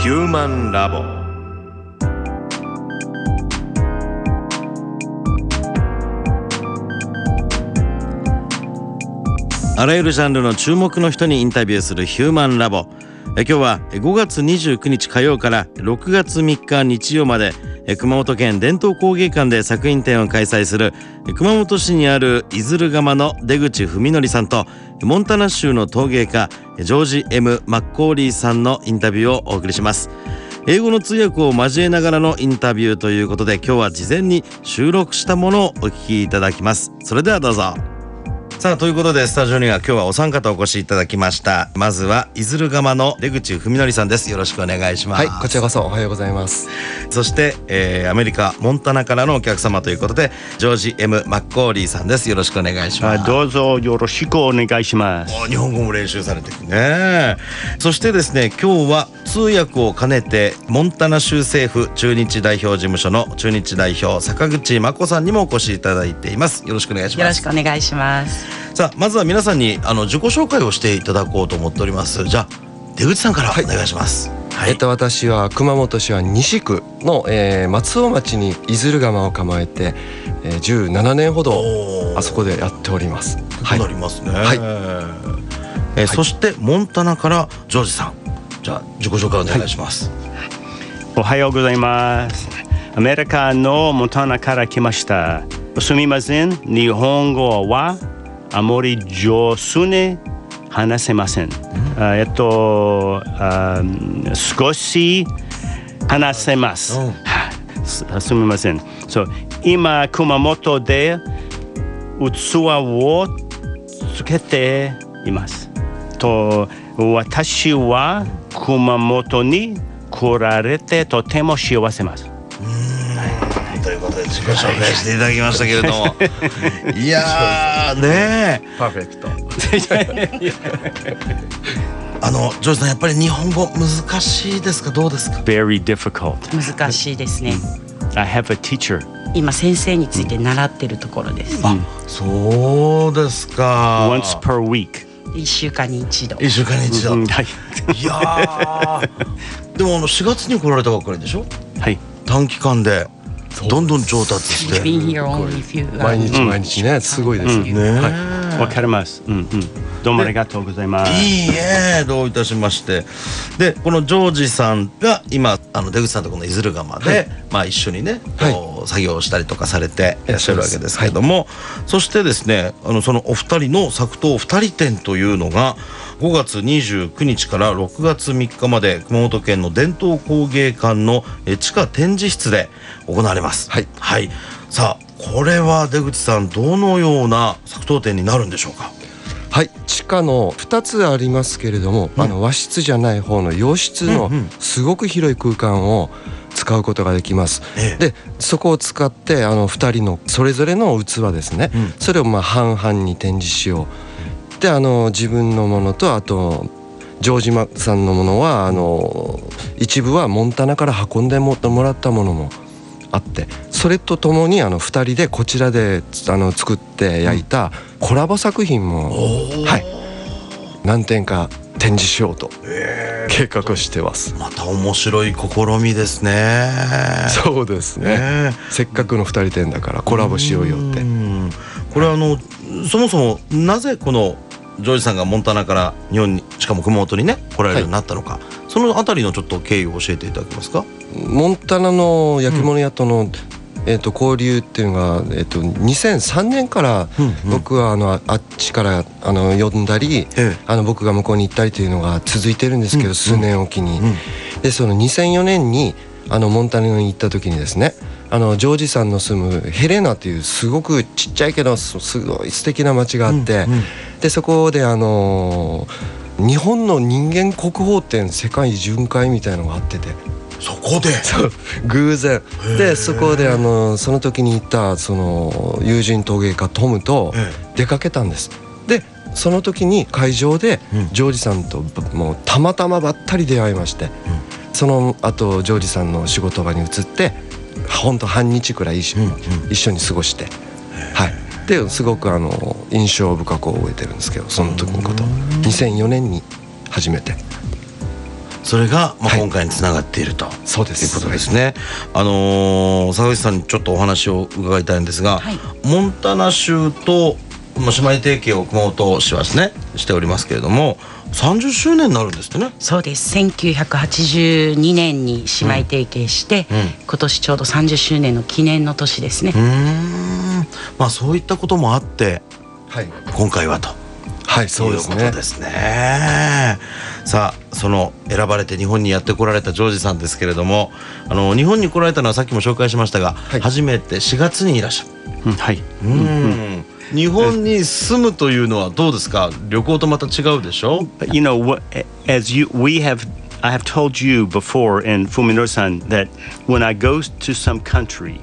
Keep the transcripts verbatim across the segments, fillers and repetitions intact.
ヒューマンラボ。あらゆるジャンルの注目の人にインタビューするヒューマンラボ。え今日はごがつにじゅうくにち火曜からろくがつみっか日曜まで熊本県伝統工芸館で作品展を開催する熊本市にある出鶴窯の出口文則さんとモンタナ州の陶芸家ジョージ エム マッコーリーさんのインタビューをお送りします。英語の通訳を交えながらのインタビューということで、今日は事前に収録したものをお聞きいただきます。それではどうぞ。さあということで、スタジオには今日はお三方お越しいただきました。まずは出鶴窯の出口文則さんです。よろしくお願いします。 はい、こちらこそおはようございます。 そして、えー、アメリカモンタナからのお客様ということでジョージ エム マッコーリーさんです。よろしくお願いします。 どうぞよろしくお願いします。 日本語も練習されてるね。そしてですね、今日は通訳を兼ねてモンタナ州政府駐日代表事務所の駐日代表坂口真子さんにもお越しいただいています。よろしくお願いします。 よろしくお願いします。 さあまずは皆さんにあの自己紹介をしていただこうと思っております。じゃあ出口さんからお願いします。はいはい、 えっと、私は熊本市は西区の、えー、松尾町に出鶴窯を構えて、えー、じゅうななねんほどあそこでやっております。 はい、なりますね。 はい、 えーはい、そしてモンタナからジョージさん、じゃあ自己紹介お願いします。 はい、おはようございます。アメリカのモンタナから来ました。すみません、日本語はあまり上手に話せません。うん、えっと少し話せます。うん、す, すみません。そう今熊本で器をつけています。と私は熊本に来られてとても幸せます。 ということで自己紹介していただきましたけれどもいやーねーパーフェクトあのジョージさん、やっぱり日本語難しいですか、どうですか？ Very difficult。 難しいですね。 I have a teacher。 今先生について習ってるところです。 うん、あ、そうですか。 Once per week。 いっしゅうかんに一度。 いっしゅうかんに一度、うん、はい、いやでもあのしがつに来られたばっかりでしょ。 はい、 短期間でどんどん上達して、 毎日毎日ね、すごいですね。 はい、わかります。うんうん、どうもありがとうございます。 いいえ、どういたしまして。でこのジョージさんが今あの出口さんとこの出鶴窯で、はい、まあ一緒にね、はい、作業をしたりとかされていらっしゃるわけですけれども、はい、そしてですね、あのそのお二人の作陶二人展というのがごがつにじゅうくにちからろくがつみっかまで熊本県の伝統工芸館の地下展示室で行われます。はい、はい、さあこれは出口さん、どのような作陶展になるんでしょうか？ はい、地下のふたつありますけれども、うん、あの和室じゃない方の洋室のすごく広い空間を使うことができます。ええ、でそこを使ってあのふたりのそれぞれの器ですね、うん、それをまあ半々に展示しよう。であの自分のものとあと城島さんのものはあの一部はモンタナから運んでもらったものもあって、それとともにあのふたりでこちらであの作って焼いたコラボ作品も、はい、何点か展示しようと計画してます。 また面白い試みですね。 そうですね。せっかくのふたり展だからコラボしようよって。 これはあのそもそもなぜこのジョージさんがモンタナから日本に、しかも熊本にね来られるようになったのか、はい、そのあたりのちょっと経緯を教えていただけますか？ モンタナの焼き物屋との、うんえー、と交流っていうのが、えー、とにせんさんねんから僕はあの あ, あっちからあの呼んだり、ええ、あの僕が向こうに行ったりというのが続いてるんですけど、うん、数年おきに、うん、でそのにせんよねんにあのモンタナに行った時にですね、あのジョージさんの住むヘレナというすごくちっちゃいけどすごい素敵な町があって、うんうん、でそこであの日本の人間国宝展世界巡回みたいのがあってて、 そこでそう偶然でそこであのその時に行ったその友人陶芸家トムと出かけたんです。でその時に会場でジョージさんともうたまたまばったり出会いまして、うん、その後ジョージさんの仕事場に移ってほんと半日くらい一緒に、うんうん、一緒に過ごして、はい、ですごくあの印象深く覚えてるんですけど、その時のことにせんよねんに初めてそれが、まあ、 はい今回につながっていると、 そうですいうことですね。あのー、坂口さんにちょっとお話を伺いたいんですが、 はい、 モンタナ州と、まあ、姉妹提携を熊本市はですねしておりますけれども、さんじゅっしゅうねんになるんですってね。 そうです。せんきゅうひゃくはちじゅうにねんに姉妹提携して、 うんうん、 今年ちょうどさんじゅっしゅうねんの記念の年ですね。 うーん、まあ、そういったこともあってはい今回はと、 はい、そうですね。 いうことですね。さあ、その選ばれて日本にやってこられたジョージさんですけれども、あの日本に来られたのはさっきも紹介しましたが、 はい、 初めてしがつにいらっしゃる。 うん、はい。 うんうん、日本に住むというのはどうですか？旅行とまた違うでしょ？ But you know what? As you, we have, I have told you before, and Fuminori-san, that when I go to some country,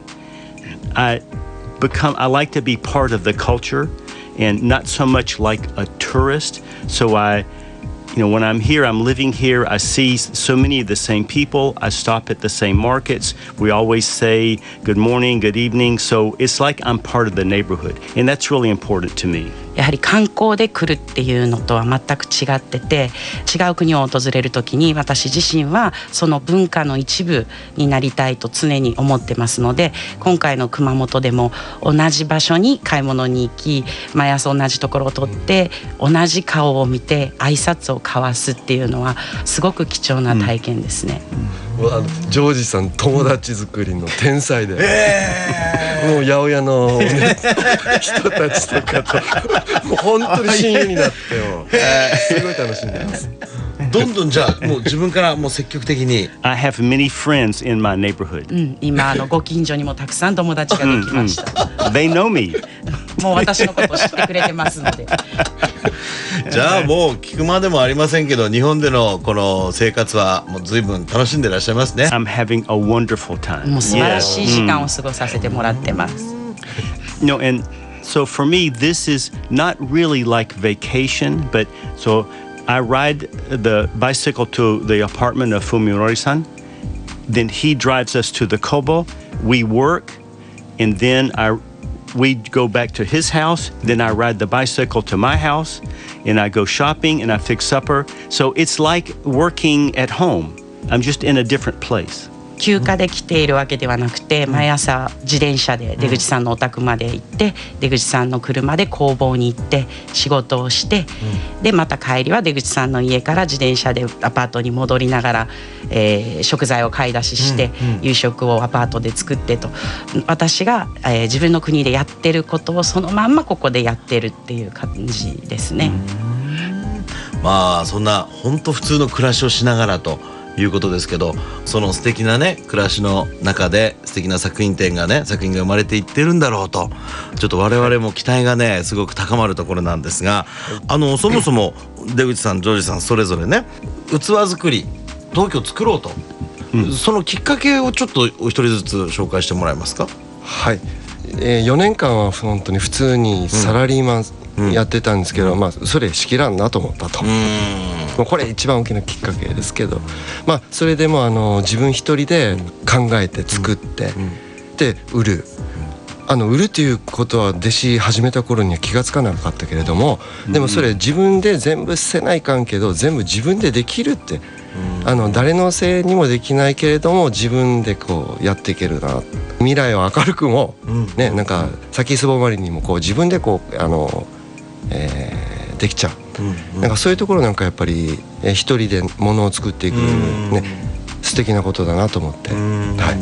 I become, I like to be part of the culture, and not so much like a tourist. So I, you know, when I'm here, I'm living here. I see so many of the same people. I stop at the same markets. We always say good morning, good evening. So it's like I'm part of the neighborhood, and that's really important to me. やはり観光で来るっていうのとは全く違ってて、違う国を訪れる時に私自身はその文化の一部になりたいと常に思ってますので、今回の熊本でも同じ場所に買い物に行き、毎朝同じところを通って同じ顔を見て挨拶を交わすっていうのはすごく貴重な体験ですね。 もうあのジョージさん友達作りの天才で、えー、もう八百屋の、ね、人たちとかともう本当に親友になっても、えー、すごい楽しんでます。 どんどんじゃあもう自分からもう積極的に。 I have many friends in my neighborhood. うん、今あのご近所にもたくさん友達ができました。 They know me. もう私のことを知ってくれてますので。 じゃあもう聞くまでもありませんけど、日本でのこの生活はもう随分楽しんでいらっしゃいますね。 I'm having a wonderful time. もう素晴らしい時間を過ごさせてもらってます。 No, and so for me, this is not really like vacation, but so I ride the bicycle to the apartment of Fuminori-san. Then he drives us to the Kobo. We work, and then I we go back to his house. Then I ride the bicycle to my house, and I go shopping and I fix supper. So it's like working at home. I'm just in a different place. 休暇で来ているわけではなくて、毎朝自転車で出口さんのお宅まで行って、出口さんの車で工房に行って仕事をして、でまた帰りは出口さんの家から自転車でアパートに戻りながら、えー、食材を買い出しして、夕食をアパートで作ってと、私が、えー、自分の国でやってることをそのまんまここでやってるっていう感じですね。 まあそんな本当普通の暮らしをしながらということですけど、その素敵なね暮らしの中で素敵な作品展がね作品が生まれていってるんだろうと、ちょっと我々も期待がねすごく高まるところなんですが、あのそもそも出口さんジョージさんそれぞれね器作り陶器を作ろうと、うん、そのきっかけをちょっとお一人ずつ紹介してもらえますか？ はい、えー、よねんかんは本当に普通にサラリーマン、うん、やってたんですけど、まあ、それしきらんなと思ったと。もうこれ一番大きなきっかけですけど、まあ、それでもあの自分一人で考えて作って、で売る、あの売るということは弟子始めた頃には気がつかなかったけれども、でもそれ自分で全部せないかんけど全部自分でできるって、あの誰のせいにもできないけれども自分でこうやっていけるな、未来を明るくも、ね、なんか先すぼまりにもこう自分でこうあの、えー、できちゃう、なんかそういうところなんかやっぱりえ一人でものを作っていく、ね、素敵なことだなと思って、はい、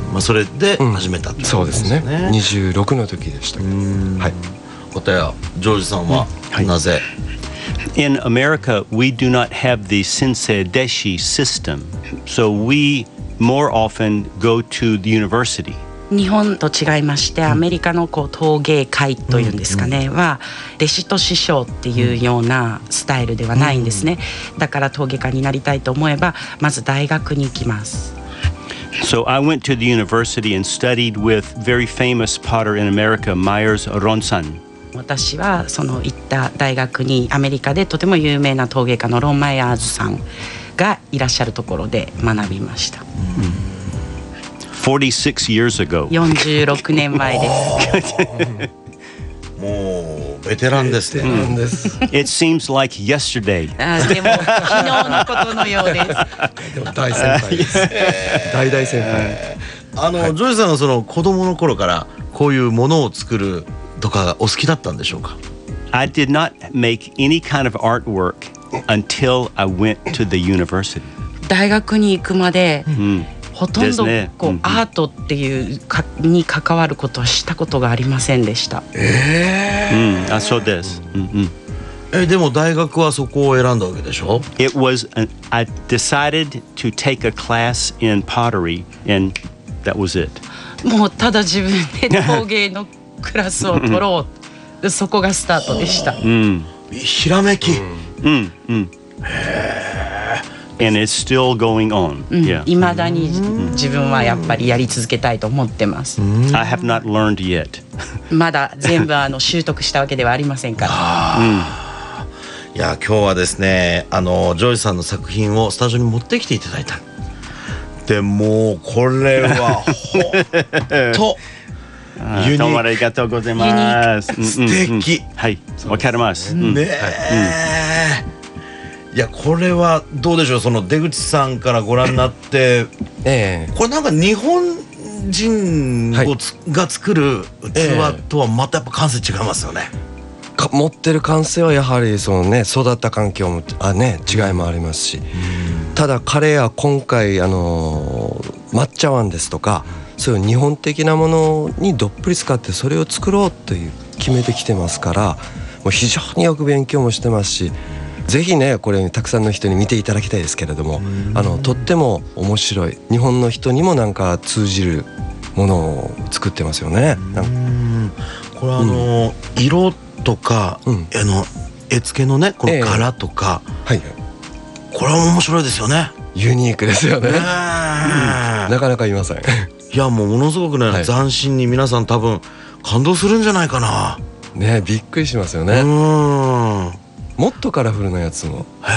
まあ、 それで始めたってことですね。 そうですね。にじゅうろくの時でしたけど、はい。 片やジョージさんはなぜ？ In America, we do not have the sensei deshi system, so we more often go to the university. 日本と違いまして、アメリカのこう陶芸会というんですかね、は弟子と師匠っていうようなスタイルではないんですね。だから陶芸家になりたいと思えばまず大学に行きます。 So I went to the university and studied with very famous potter in America, Myers Ronson. 私はその行った大学にアメリカでとても有名な陶芸家のロン・マイヤーズさんがいらっしゃるところで学びました。 forty-six years ago. よんじゅうろくねんまえです。 もうベテランですね。 ベテランです。 It seems like yesterday. あでも昨日のことのようです。 でも大先輩です。大大先輩。 あの、はい、ジョージさんがその子供の頃からこういうものを作るとかお好きだったんでしょうか？ I did not make any kind of artwork until I went to the university. 大学に行くまで、うん、ほとんどこう、ね、うん、アートっていうかに関わることはしたことがありませんでした。 ええー、うん、あ、そうです。うんうん。 え、でも大学はそこを選んだわけでしょ？ It was an, I decided to take a class in pottery and that was it. もうただ自分で陶芸のクラスを取ろうそこがスタートでした。うん、 ひらめき。 うんうん。And it's still going on. うん、yeah. 未だに自分はやっぱりやり続けたいと思ってます。 I have not learned yet. まだ全部あの習得したわけではありませんから。うんいや今日はですねあのジョージさんの作品をスタジオに持ってきていただいた。でもうこれはほんとユニーク。ありがとうございます。 素敵。 はい、わかります。 ねえ。いやこれはどうでしょうその出口さんからご覧になって、えー、これなんか日本人をつ、はい、が作る器とはまたやっぱ感性違いますよね。 持ってる感性はやはりそのね育った環境もあね違いもありますし、ただ彼は今回あの抹茶碗ですとかそういう日本的なものにどっぷり使ってそれを作ろうという決めてきてますから、もう非常によく勉強もしてますし、ぜひねこれたくさんの人に見ていただきたいですけれども、あのとっても面白い日本の人にもなんか通じるものを作ってますよね。 うんこれあの、うん、色とか、うん、あの絵付けのねこの柄とか、えーはい、これは面白いですよね。 ユニークですよね。ね、うん、なかなかいません。 いやもうものすごくね、はい、斬新に皆さん多分感動するんじゃないかな。 ねびっくりしますよね。うんもっとカラフルなやつも、はい、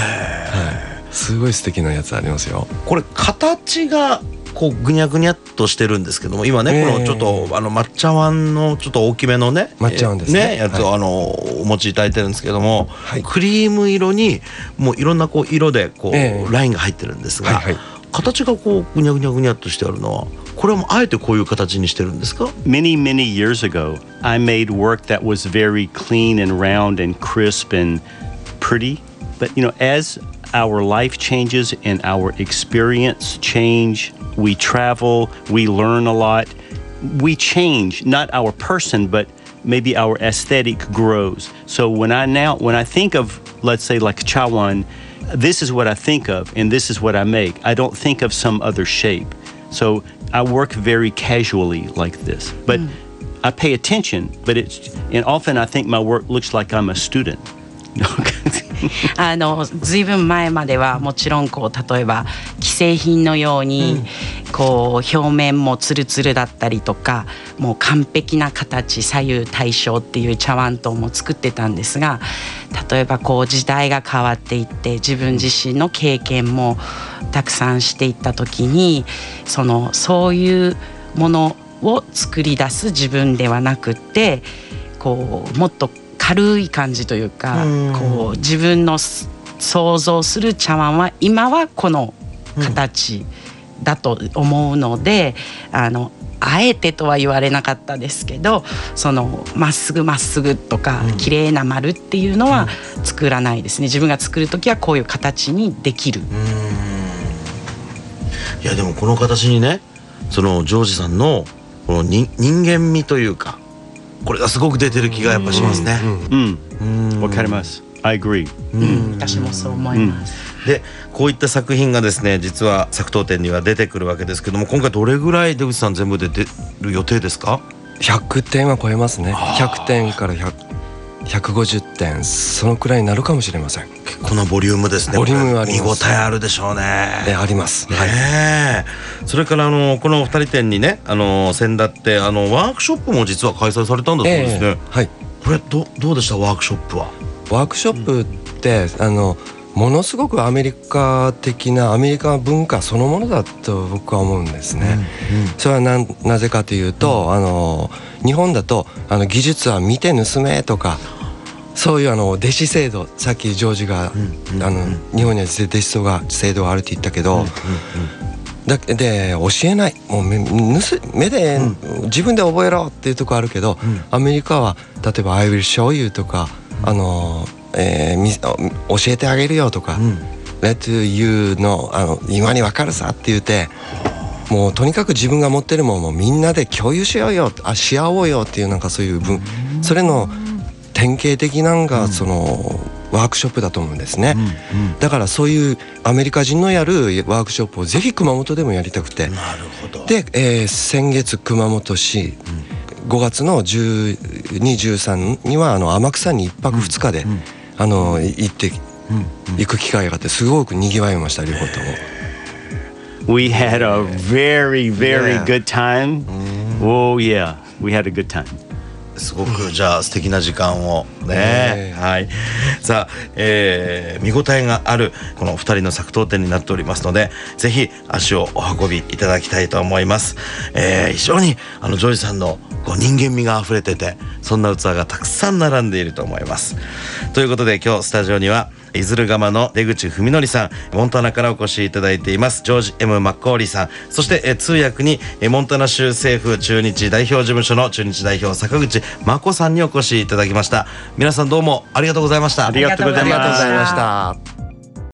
すごい素敵なやつありますよ。 これ形がこうぐにゃぐにゃっとしてるんですけども今ね、えー、このちょっとあの抹茶碗のちょっと大きめのね抹茶碗ですね、 ねやつを、はい、あのお持ちいただいてるんですけども、はい、クリーム色にもういろんなこう色でこう、えー、ラインが入ってるんですが、はいはい、形がこうぐにゃぐにゃぐにゃっとしてあるのはこれはもうあえてこういう形にしてるんですか？ Many many years ago I made work that was very clean and round and crisp and pretty, but you know as our life changes and our experience change, we travel, we learn a lot, we change, not our person but maybe our aesthetic grows. So when I now when I think of let's say like chawan, this is what I think of and this is what I make. I don't think of some other shape. So I work very casually like this, but mm. I pay attention, but it's and often I think my work looks like I'm a student. あのずいぶん前まではもちろんこう例えば既製品のようにこう表面もツルツルだったりとかもう完璧な形左右対称っていう茶碗灯も作ってたんですが、例えばこう時代が変わっていって自分自身の経験もたくさんしていった時にそのそういうものを作り出す自分ではなくってこうもっと軽い感じというか、うん、こう自分の想像する茶碗は今はこの形だと思うので、うん、あのあえてとは言われなかったですけどそのまっすぐまっすぐとか、うん、綺麗な丸っていうのは作らないですね。自分が作るときはこういう形にできる。うんいやでもこの形にねそのジョージさんのこの人間味というかこれがすごく出てる気がやっぱしますね。 うん、わかります。I agree。 うん、私もそう思います。 うん、で、こういった作品がですね、実は作陶展には出てくるわけですけども、今回どれぐらい出口さん全部で出る予定ですか？ ひゃくてんは超えますね。ひゃくてんからひゃく、ひゃくごじゅってんそのくらいになるかもしれません。 結構なボリュームですね。 ボリュームあります。 見応えあるでしょうね。 えあります。 ね、はい。それからあのこのふたり展にね、あの先だってあのワークショップも実は開催されたんだそうですね。えー、はい。これどどうでしたワークショップは？ ワークショップって、うん、あのものすごくアメリカ的なアメリカ文化そのものだと僕は思うんですね。うんうん、それは な, なぜかというと、うん、あの日本だとあの技術は見て盗めとかそういうあの弟子制度、さっきジョージが、うん、あの日本には弟子制が制度があるって言ったけど、うんうんうん、だで教えない、もう 目, 目で、うん、自分で覚えろっていうとこあるけど、うん、アメリカは例えば I will show you とか、うん、あの、えー、教えてあげるよとか、うん、Let you の、あの今に分かるさって言って、もうとにかく自分が持ってるものをみんなで共有しようよ、あし合おうよっていう、なんかそういう分、それの典型的なんかその、うん、ワークショップだと思うんですね、うんうん、だからそういうアメリカ人のやるワークショップをぜひ熊本でもやりたくて、 なるほど。 で、えー、先月熊本市、うん、ごがつのじゅうに、じゅうさんにはあの天草にいっぱくふつかで、うんうん、あの行って、うんうん、行く機会があって、すごくにぎわいました、両方とも。 We had a very, very yeah. good time. Oh yeah, we had a good time. すごくじゃあ素敵な時間をね、はい、さあ、えー、見応えがあるこのふたりの作陶展になっておりますので、ぜひ足をお運びいただきたいと思います。えー、非常にあのジョージさんのこう人間味があふれてて、そんな器がたくさん並んでいると思います。ということで今日スタジオにはいずる釜の出口文則さん、モンタナからお越しいただいていますジョージ M マッコーリーさん、そしてえ通訳にえモンタナ州政府駐日代表事務所の駐日代表坂口真子さんにお越しいただきました。皆さんどうもありがとうございました。 ありがとうございました。